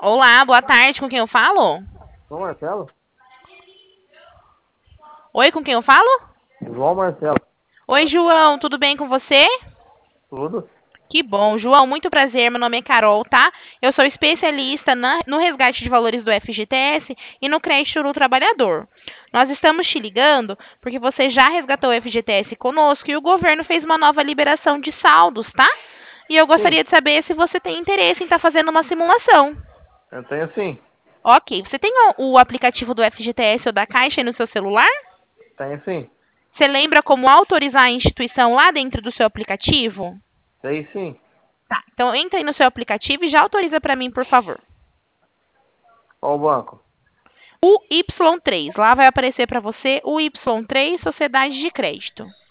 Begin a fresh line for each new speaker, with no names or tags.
Olá, boa tarde. Com quem eu falo?
João Marcelo?
Oi, com quem eu falo?
João Marcelo.
Oi, João, tudo bem com você?
Tudo?
Que bom, João, muito prazer. Meu nome é Carol, tá? Eu sou especialista no resgate de valores do FGTS e no crédito do trabalhador. Nós estamos te ligando porque você já resgatou o FGTS conosco e o governo fez uma nova liberação de saldos, tá? E eu
Sim,
gostaria de saber se você tem interesse em estar fazendo uma simulação.
eu tenho sim.
Ok, você tem o aplicativo do FGTS ou da Caixa aí no seu celular?
Tenho sim.
Você lembra como autorizar a instituição lá dentro do seu aplicativo?
Sei sim.
Tá, então entra aí no seu aplicativo e já autoriza para mim, por favor.
Qual o banco?
O Y3, lá vai aparecer para você o Y3 Sociedade de Crédito.